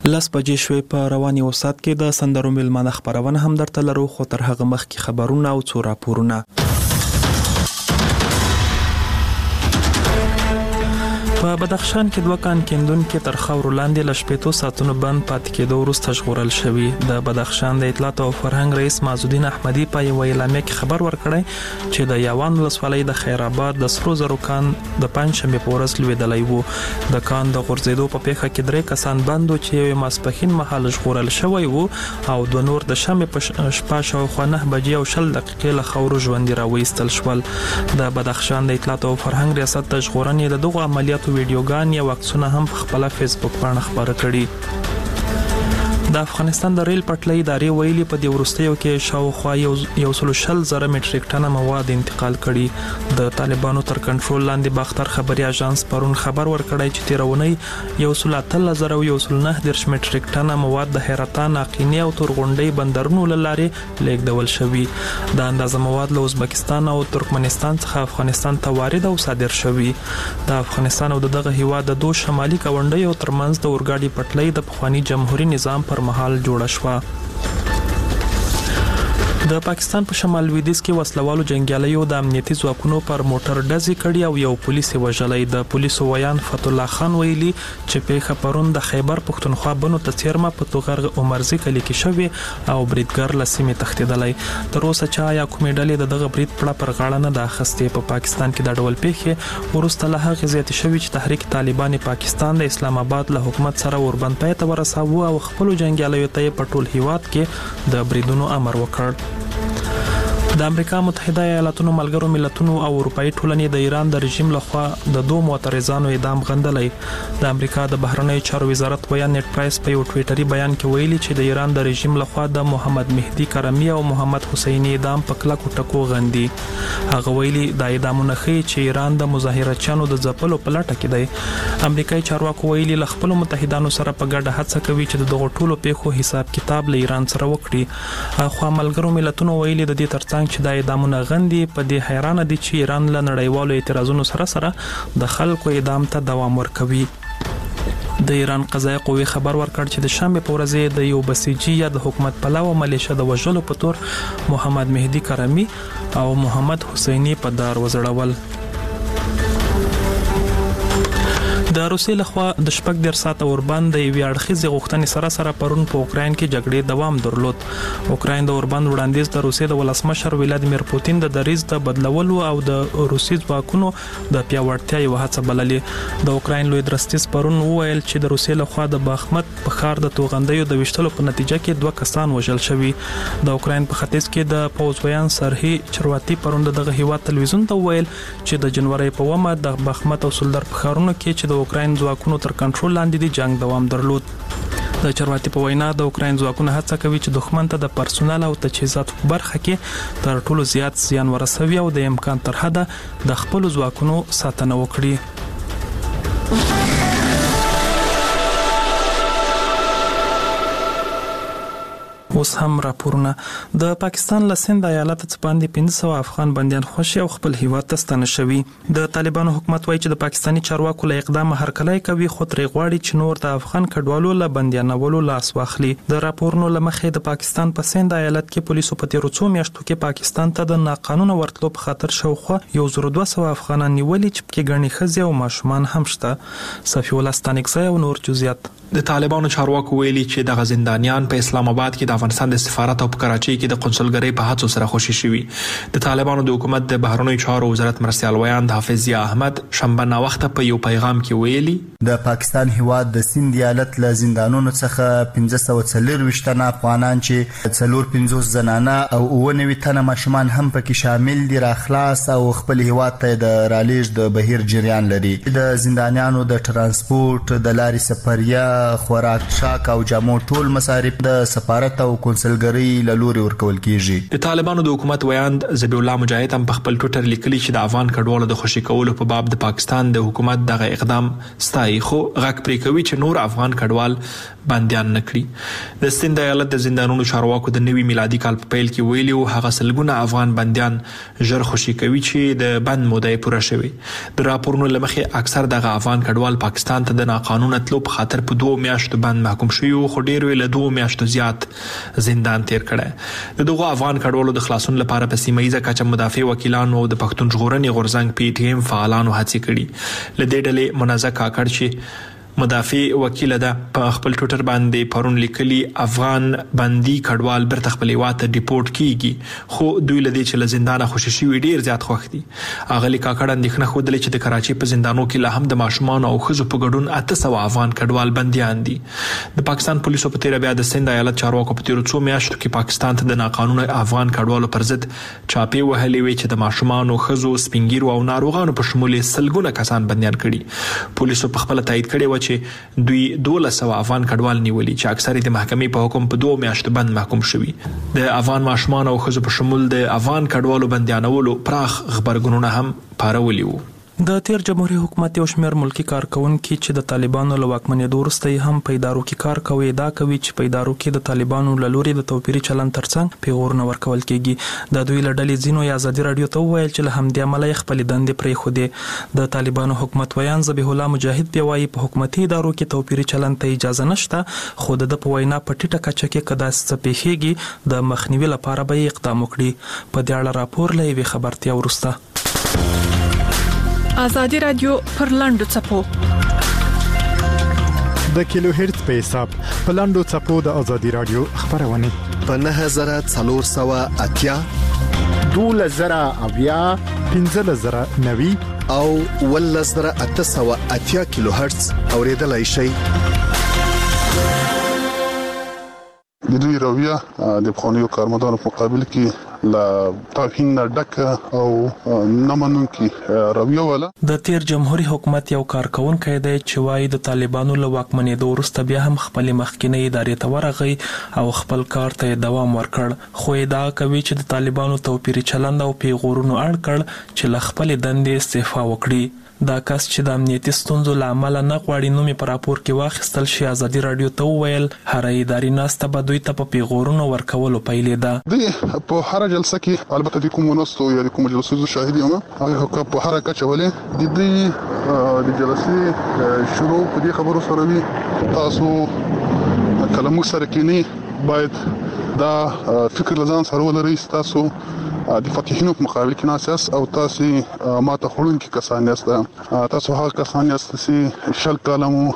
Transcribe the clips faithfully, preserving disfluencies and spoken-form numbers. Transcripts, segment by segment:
لاس بجې شوې په رواني وسات کې د سندرو ملمانه خبرونه هم درته لرو، خو تر هغه مخکې خبرونه او څو راپورونه. په بدخشان کې دوه کان کیندونکي تر خاورو لاندې له شپېتو ساعتونو بند پاتې کېدو وروسته ژغورل شوي. د بدخشان د اطلاعات او فرهنګ رئیس معزالدین احمدي په یوه اعلامیه کې خبر ورکړی چې د یاوان ولسوالۍ د خیرآباد د سرو زرو کان د پنجشنبې په ورځ لوېدلی و. د کان د غورځېدو په پیښه کې درې کسان بند و چې یو ماسپښین مهال ژغورل شوی و او دوه نور د شنبې په شپه شاوخوا نهه بجې او شل دقیقې له خاورو ژوندي راویستل شول. د بدخشان د اطلاعات او فرهنګ ریاست د ژغورنې د دغو عملیاتو ویډیوګان یا عکسونه هم په خپل فیسبوک باندې خبره کړي. د افغانستان د ریل پټلۍ ادارې ویلي په دې وروستیو کې شاوخوا یو سل شل زره مټریک ټنه مواد انتقال کړي. د طالبانو تر کنټرول لاندې باختر خبري اژانس پرون خبر ورکړی چې تیرونی یو سل اتلس زره او یو سل نه دېرش مټریک ټنه مواد د حیرتان، عقینې او تورغونډۍ بندرونو له لارې لیږدول شوي. د اندازه مواد له ازبکستان او ترکمنستان څخه افغانستان ته وارد او صادر شوي. د افغانستان او دغه هیواد د دوه شمالي ګاونډیو ترمنځ د اورګاډي پټلۍ د پخوانی جمهوریت نظام پر مهال جوړه شوه. د پاکستان په شمال لویدیځ کې وسلوالو جنگیالیو د امنیتي ځواکونو پر موټر ډزې کړي او یو پولیس وژلی. د پولیسو ویان فتح الله خان ویلي چې پیښه پرون د خیبر پښتونخوا بنو ته څیرمه په توغر عمرزي کلی کې شوې او بریدګر له سیمې تښتېدلی. تر اوسه چا یا کومې ډلې د دغه برید پړه پر غاړه نه ده اخیستې. په پاکستان کې د ډول پیښې وروسته له هغې زیاتې شوي چې تحریک طالبان پاکستان د اسلام آباد له حکومت سره وربند پای ته ورساوه او خپلو جنګیالیو ته په ټول هیواد کې د بریدونو امر وکړ. د امریکا متحده ایالاتونو ملګرو ملتونو او اروپאי ټولنې د ایران د رژیم لخوا د دوه معترضانو اعدام غندلی. د امریکا د بهرنیو چارو وزارت ویان نیټ پرایس په یو ټویټري بیان کې ویلي چې د ایران د رژیم لخوا د محمد مهدي کرمی او محمد حسیني اعدام په کلکو ټکو غندي. هغه ویلي د اعدامونو ښیي چې ایران د مظاهرچیانو د ځپلو په لټه کې دی. امریکایي چارواکو ویلي له خپلو متحدانو سره په ګډه هڅه کوي چې د دغو ټولو پیښو حساب کتاب له ایران سره وکړي. اخوا ملګرو ملتونو ویلي د دې ترڅنګ چې د اعدامونو غندي په دې حیرانه دي چې ایران له نړیوالو اعتراضونو سره سره د خلکو اعدام ته دوام ورکوي. د ایران قضایي قوې خبر ورکړ چې د شنبې په ورځ د یو بسیجي یا د حکومت پلاوه ملیشه د وژلو په تور محمد مهدي کرمی او محمد حسیني په دار وزړول. د روسیې لخوا د شپږ ډیر ساعته اوربند د یوې اړخیزې غوښتنې سره سره پرون په اوکراین کې جګړې دوام درلود. اوکراین د اوربند وړاندیز د روسیې د ولسمشر ولادیمیر پوتین د دریځ د بدلولو او د روسي ځواکونو د پیاوړتیا یو هڅه بللې. د اوکراین لوی درستیز پرون وویل چې د روسیې لخوا د باخمت په ښار د توغندیو د وشتلو په نتیجه کې دوه کسان وژل شوي. د اوکراین په ختیځ کې د پوځویان سرهي چرواتی پرون دغه هیواد تلویزیون ته وویل چې د جنوري په اوومه د باخمت او سولدر په ښارونو کې چې د اوکراین ځواکونو تر کنټرول لاندې دي جنگ دوام درلود. د چرواتی په وینا د اوکراین ځواکونه هڅه کوي چې دښمن ته د پرسونل او تجهیزاتو په برخه کې تر ټولو زیات زیان ورسوي او د امکان تر حده د خپل ځواکونو ساتنه وکړي. اوس هم راپورونه. د پاکستان له سند ایالت څخه باندې پنځه سوه افغان بندیان خوشي او خپل هیواد ته ستنه شوي. د طالبانو حکومت وایي چې د پاکستاني چارواکو له اقدام هرکلی کوي، خو ترې غواړي چې نور د افغان کډوالو له بندیانولو لاس واخلي. د راپورونو له مخې د پاکستان په سند ایالت کې پولیسو په تیرو څو میاشتو کې پاکستان ته د ناقانونه ورتلو په خاطر شاوخوا یو زر دوه سوه افغانان نیولي چې پکې ګڼې ښځې او ماشومان هم شته. صفي الله ستانکزی او نور جزئیات. د طالبانو چارواکو ویلي چې دغه زندانیان په اسلام آباد کې د افغانستان د سفارت او په کراچۍ کې د قونسلګرۍ په هڅو سره خوشي شوي. د طالبانو د حکومت د بهرنیو چارو وزارت مرستیال ویان د حافظ ضیا احمد شنبه ناوخته په یو پیغام کې ویلي د پاکستان هیواد د سند ایالت له زندانونو څخه پنځه سوه څلرویشت تنه افغانان چې څلور پنځوس زنانه او اووه نوي تنه ماشومان هم پکې شامل دي را خلاص او خپل هیواد ته د رالېږد د بهیر جریان لري. د زندانیانو د ترانسپورت، د لارې سفریه، خوراک شاک او جامو ټول مصارف د سفارت او قونسلګرۍ له لوري ورکول کیږي. د طالبانو د حکومت ویان ذبیح الله مجاهد هم په خپل ټویټر لیکلي چې د افغان کډوالو د خوشي کولو په باب د پاکستان د حکومت دغه اقدام ستایي، خو غږ پرې کوي چې نور افغان کډوال بندیان نکړي. د سند ایالت د زندانونو چارواکو د نوي میلادي کال په پیل کې ویلي وو هغه سلګونه افغان بندیان ژر خوشي کوي چې د بند موده پوره شوي. د راپورونو له مخې اکثر دغه افغان کډوال پاکستان ته د ناقانونه تلو په خاطر په دوه میاشتو بند محکوم شوی خو ډیر ویل دوه میاشتو زیات زندان تیر کړی. د دغه افغان کډوالو د خلاصون لپاره په سیمه ییزه کچه مدافع وکیلانو او د پښتون ژغورنې غورځنګ پی ټی ایم فعالانو هڅې کړي. له دې ډلې منازه کاکړ چې مدافع وکیل ده په خپل ټوټر باندې پرون لیکلي افغان بندي کډوال برته خپل واته ډیپورت کیږي خو دوی لدی چې له زندانه خوشی شوی ډیر زیات خوښ دي. اغلی کاکړ اندېښنه خوده چې د کراچي په زندانو کې لا هم د ماشومان او ښځو په ګډون اته سوه افغان کډوال بنديان دي. د پاکستان پولیسو په تیر بیا د سند ایالت چارواکو په تیر څو میاشتو کې پاکستان ته د ناقانونه افغان کډوالو پر ضد چاپی وهلې وی چې د ماشومان او ښځو سپینګیرو او ناروغانو په شمول سلګونه کسان بنديان کړي. پولیسو په خپل تایید کړي و چې دوی دولس سوه افغان کډوال نیولي چې اکثر د محکمې په حکم په دوه میاشتو بند محکوم شوي. د افغان ماشومان او ښځو په شمول د افغان کډوالو بندیانولو پراخ خبرګونونه هم پارولي وو. د تیر جمهوریت حکومت یو شمېر ملکی کارکونکي چې د طالبانو له واکمنېدو وروسته هم په ادارو کې کار کوي دا کوي چې په ادارو کې د طالبانو له لوري د توپیري چلند ترڅنګ پیغورونه ورکول کیږي. د دوی له ډلې ځینو یا ازادي رادیو ته وویل چې له همدې امله خپل دندې پرېښودې. د طالبانو حکومت ویان ذبیح الله مجاهد بیا وایي په حکومتي ادارو کې توپیري چلند ته اجازه نشته خو د په وینا په ټیټه کچه کې کدا څه پیښیږي د مخنیوي لپاره به اقدام وکړي. په دې اړه راپور لوي خبرتیا ورسته. آزادی رادیو پر لاندو چپو د کیلو هرتز په حساب په لاندو چپو د آزادی رادیو خبرونه په نه هزار څلور سوه اتیا دوله زره اویا پنځه زره نوي او ول زره اته سوه اتیا کیلو هرتز اوریدلای شي. د دوی رویه د بخونیو کارمندانو په مقابل کې لا توهین نه ډک او نمنونکي رویه ولا. د تیر جمهوریت حکومت یو کارکونکي دی چې وايي د طالبانو له واکمنېدو وروسته بیا هم خپل مخکینی ادارې ته ورغی او خپل کار ته دوام ورکړ خو ادعا کوي چې د طالبانو توپیري چلند او پیغورونو اړ کړ چې له خپل دندې استعفا وکړي. دا کس چې د امنیتي ستونزو لامل نه غواړي نو می پر راپور کې واخیستل شي ازادي رادیو ته وویل هر ادارې ناسته به دوی ته په پیغورونو ورکولو پیلې ده. دوی په هر جلسه کې البته د کوم ونستو یا د کوم جلسو شاهد یم هغه په هر کچه ولې د دې د جلسې شروع په دې خبرو سره وي تاسو کلمو سره کې باید دا فکر لزان سره ولري تاسو د فاتحینو په مقابل کې ناساس او تاسو ماته خورون کې کسان یاست. تاسو هغه کسان یاست چې شل کلمو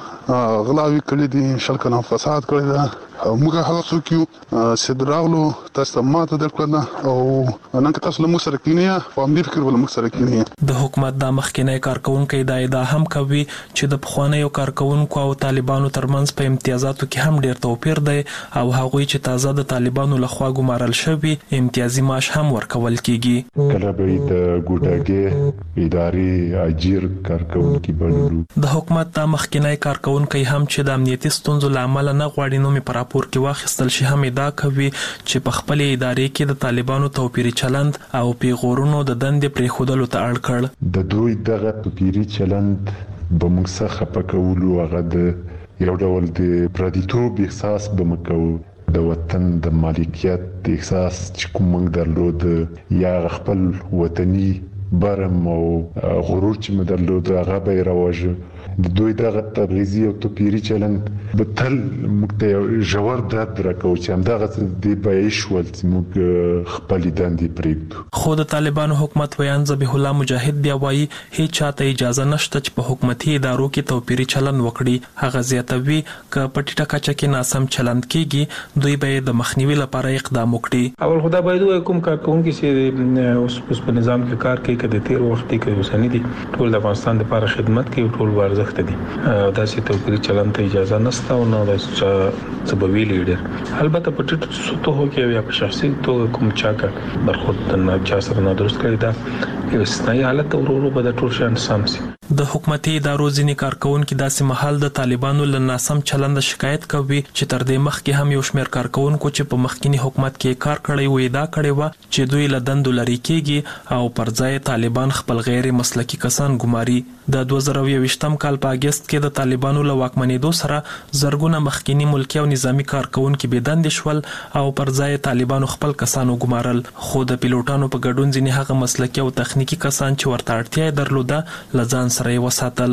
غلاوي کړی دي شل کلم فساد کړی دی. موږ هغه څوک یو چې دراغلو تاسو ماته درکړه او نن که تاسو له موږ سره کینیا په امیر فکر ول موږ سره کینیا. د حکومت د مخکینی کارکونکو دا ادعا هم کوي چې د پخوانیو کارکونکو او طالبانو ترمنځ په امتیازاتو کې هم ډیر توپیر دی او هغوی چې تازه د طالبانو لخوا ګمارل شوی امتیازي معاش هم ورکول کیږي. کله به د ګوډاګي ادارې اجیر کارکونکو بللو. د حکومت د مخکینی کارکونکو هم چې د امنیتي ستونزو لامل نه غواړي نو می پر راپور کې واخیستل شي هم ادعا کوي چې په خپل ادارې کې د طالبانو توپیري چلند او پیغورونو د دندې پرېښودلو ته اړ کړ. د دوی دغه توپیري چلند به موږ څخه پکولو هغه د یو ډول د پردیتوب احساس به مکو د وطن د مالکیت احساس چې کوم موږ درلود یا خپل وطني برم او غرور چې موږ درلود هغه به راوځي. د دوی دغه تبعیضي او توپیري چلند به تل موږ ته ژور درد راکوي چې همدغه د بیش ول چې موږ خپل دندې پرېږدو. خو د طالبانو حکومت ویان ذبیح الله مجاهد بیا وایي هیڅ چاته اجازه نشته چې په حکومتي ادارو کې توپیري چلند وکړي. هغه زیاتوي که په ټیټه کچه کې ناسم چلند کیږي دوی به د مخنیوي لپاره اقدام وکړي. اول خدا باید کوم کارکونکي چې اوس په نظام کې کار کوي کده تیر وخت کې اوسنی دي ټول د افغانستان لپاره خدمت کوي ټول ورزخ دي دا چې توپیري چلند ته اجازه نشته او نو د سببي لیډر البته په ټیټو سطحو کې یا په شخصي توګه کوم چا کا برخورد نه چا سره نه درست کړی دا یو استثنایی حالت ورورو به د ټول شان سمسي. د حکومتي ادارو ځینې کارکونکو داسې محل د طالبانو له ناسم چلند شکایت کوي چې تر دې مخکې هم یو شمېر کارکونکو چې په مخکینی حکومت کې کار کړی وي دا کړی و چې دوی له دندو لري کیږي او پر ځای طالبان خپل غیر مسلکي کسان ګماري. د دوه زره یوویشتم کال په اگست کې د طالبانو له واکمنېدو سره زرګونه مخکینی ملکی او نظامی کارکونکو به دند شول او پر ځای طالبانو خپل کسان وګمارل. خو د پیلوټانو په ګډون ځینې هغه مسلکي او تخنیکی کسان چې ورته اړتیا درلوده لزان سره وساتل.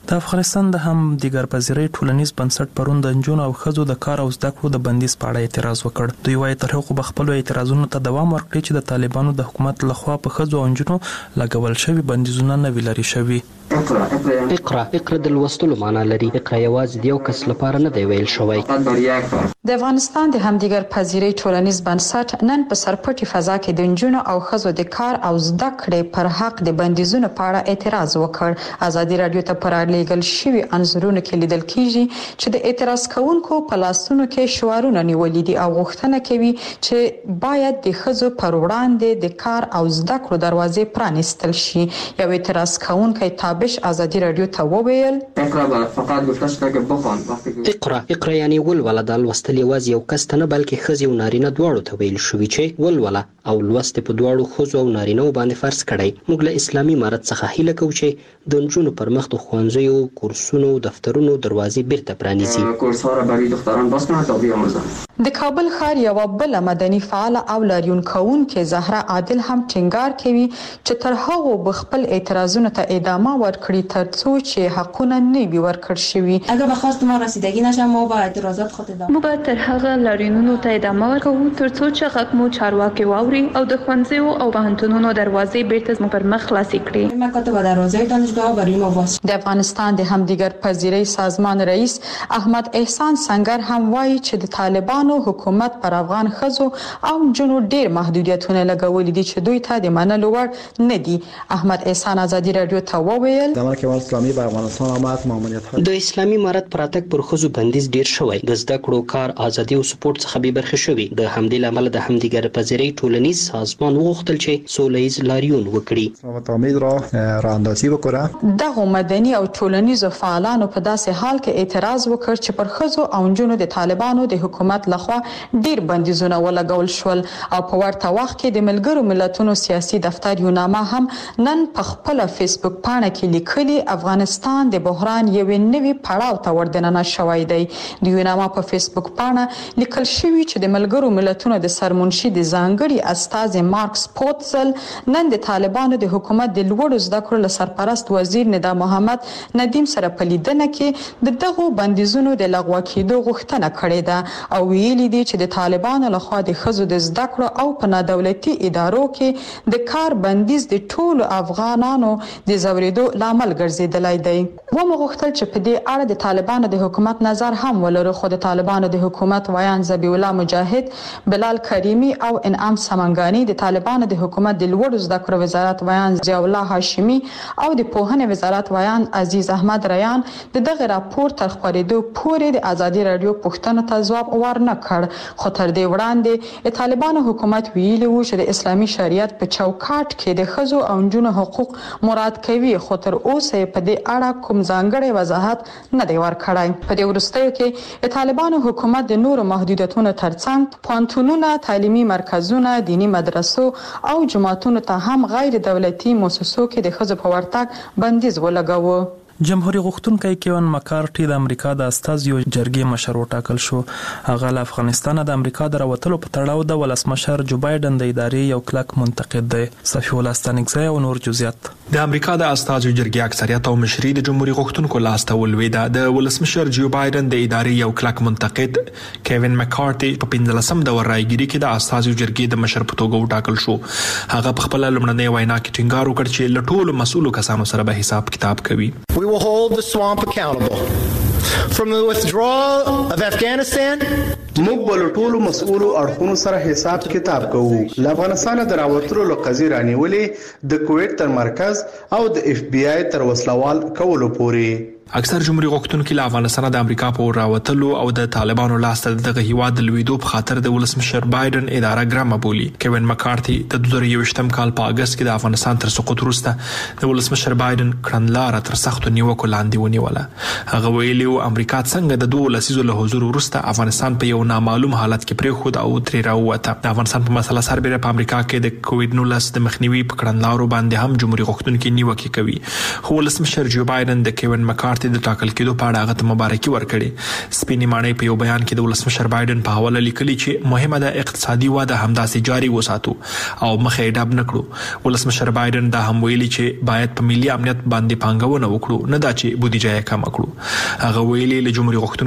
د افغانستان د هم دیګر پذیرۍ ټولنیز بنسټ پرون د نجونو او ښځو د کار او زده کړو د بندیز په اړه اعتراض وکړ. دوی وايي تر هغه په خپل اعتراضونو ته دوام ورکړي چې د طالبانو د حکومت لخوا په ښځو او نجونو لګول شوی بندیزونه نه وی لري شوی. اقرا اقرا د لوستلو معنا لري. اقرا یوازې د یو کس لپاره نه دی ویل شوی. د افغانستان د همدیګر پذیرۍ ټولنیز بنسټ نن په سرپټي فضا کې د نجونو او ښځو د کار او زده کړې پر حق د بندیزونو په اړه اعتراض وکړ. ازادي رادیو ته پر لېږل شوی انځورونو کې لیدل کیږي چې د اعتراض کوونکو په لاسونو کې شعارونه نیولي دي او غوښتنه کوي چې باید د ښځو پر وړاندې د کار او زده کړو دروازې پرانیستل شي. یو اعتراض کوونکی تابش ازادي رادیو ته وویل اقرا اقرا یعنی ولوله د لوستل یوازې یو کس ته نه بلکې ښځې او نارینه دواړو ته ویل شوی چې ولوله او لوست په دواړو ښځو او نارینه باندې فرض کړي. موږ له اسلامي امارت څخه هیله کوو چې د نجونو پر مخ د ښوونځیو کورسونو دفترونو دروازې بیرته پرانیزي. د کابل ښار یو بل مدني فعال او لاریون کوونکې زهرا عادل هم ټینګار کوي چې تر هغه بخپل اعتراضونو ته ادامه ورکړي ترڅو چې حقونه نه وي ورکړ شوي. اگر به خواست ما رسیدگی نشه ما با اعتراضات خود ادامه مو به تر هغه لاریونونو ته ادامه ورکوو ترڅو چې حق مو چارواکي واوري او د ښوونځیو او پوهنتونونو دروازې بیرته مو پر مخ خلاصې کړي. مکاتب دروازې دانشگاه برای ما باز. د افغانستان د همدیګر پذیرۍ سازمان رئیس احمد احسان سنگر هم وایي چې د طالبانو حکومت پر افغان ښځو او جنو ډیر محدودیتونه لګولې دي چې دوی ته د منلو وړ نه دي. احمد احسان ازادي رادیو ته وویل د امارت اسلامي په افغانستان آمد ماموریت د اسلامي امارت پراتک پر ښځو بندیز ډیر شوی. د زده کړو کار ازادي او سپورت څخه به برخه شوی. د همدې لامل د همدیګر پذیرۍ ټولنیز سازمان وغوښتل چې سولهییز لاریون وکړي. اسلامت امید را راندازی وکړه. دغه مدني او ټولنیز فعالانو په داسې حال کې اعتراض وکړ چې پر ښځو او جنو د طالبانو د حکومت لخوا ډیر بندیزونه ولګول شول او په ورته وخت کې د ملګرو ملتونو سیاسي دفتر یو نامه هم نن په خپل فیسبوک پاڼه کې لیکلي افغانستان د بحران یو نوی پړاو ته وردننه شوی دی. د یو نامه په فیسبوک پاڼه لیکل شوی چې د ملګرو ملتونو د سرمنشي د ځانګړي استاذ مارکس پوتزل نن د طالبانو د حکومت د لوړو زده کړو له سرپرست وزیر ندا محمد ندیم سره په لیدنه کې د دغو بندیزونو د لغوه کېدو غوښتنه کړې ده او ویلي دي چې د طالبانو لخوا د ښځو د زده کړو او په نادولتي ادارو کې د کار بندیز د ټولو افغانانو د زوریدو لامل ګرځیدلی دی. و مغوښتل چې په دې اړه د طالبانو د حکومت نظر هم ولرو خو د طالبانو د حکومت ویان ذبیح الله مجاهد بلال کریمی او انعام سمنګانی د طالبانو د حکومت د لوړو زده کړو وزارت ویان ضیاء الله هاشمی او د پوهنې وزارت ویان عزیز احمد ریان د دغه راپور تر خپرېدو پورې د ازادي رادیو پوښتنو ته ځواب ورنه کړ. خو تر دې وړاندې طالبانو حکومت ویلي و چې د اسلامي شریعت په چوکاټ کې د ښځو او نجونو حقوق مراد کوي خو تر اوسه په دې اړه کوم ځانګړی وضاحت نه دی ورکړی. په دې وروستیو کې طالبانو حکومت د نورو محدودیتونو ترڅنګ پوهنتونونه، تعلیمي مرکزونه، دینی مدرسو او جماعتونو ته هم غیر دولتي مؤسسو کې د ښځو په ورتګ بندیز ولګاوه. جمهوریت غوښتونکی کیون مکارټي د امریکا د استازیو جرګې مشر وټاکل شو. هغه له افغانستان د امریکا د راوتلو په تړاو د ولسمشر جو بایدن د ادارې یو کلک منتقد دی. صفي الله ستانکزی او نور جزئیات. د امریکا د استازیو جرګې اکثریت او مشري د جمهوریت غوښتونکو لاس ته ولوېده. د ولسمشر جو بایدن د ادارې یو کلک منتقد کیون مکارټي په پنځلسم دور رايګيري کې د استازیو جرګې د مشر په توګه وټاکل شو. هغه په خپل لومړنۍ وینا کې ټینګار وکړ چې له ټولو مسؤلو کسانو سره به حساب کتاب کوي. We will hold the swamp accountable. From the withdrawal of Afghanistan, موږ بل ټولو مسؤلو اړخونو سره حساب کتاب کوو. له افغانستان د راوتلو لقضیې رانیولې د کویت تر مرکز او د اف بی آی تر وسلوال کولو پورې. اکثر جمهوریت غوښتونکي له افغانستان د امریکا په راوتلو او د طالبانو لاس ته دغه هیواد د لویدو په خاطر د ولسمشر بایدن اداره ګرامه بولي. کیون مکارټي د دوه زره یوویشتم کال په اگست کې د افغانستان تر سقوط وروسته د ولسمشر بایدن کړنلاره تر سختو نیوکو لاندې ونیوله. هغه ویلي و امریکا څنګه د دوه لسیزو له حضور وروسته افغانستان په یو نامعلوم حالت کې پریښود او ترې راووته. د افغانستان په مسله سربېره په امریکا کې د کووډ نولس د مخنیوي په کړنلارو باندې هم جمهوریت غوښتونکي نیوکې کوي. خو ولسمشر جو بایدن د کیون مکارټي ورته د ټاکل کېدو په اړه هغه ته مبارکي ورکړې. سپینې ماڼۍ په یو بیان کې د ولسمشر بایدن په حواله لیکلي چې مهمه ده اقتصادي وده همداسې جاري وساتو او مخه یې ډب نکړو. ولسمشر بایدن دا هم ویلي چې باید په ملي امنیت باندې پانګونه وکړو، نه دا چې بودیجه یې کم کړو. هغه ویلي له جمهوریت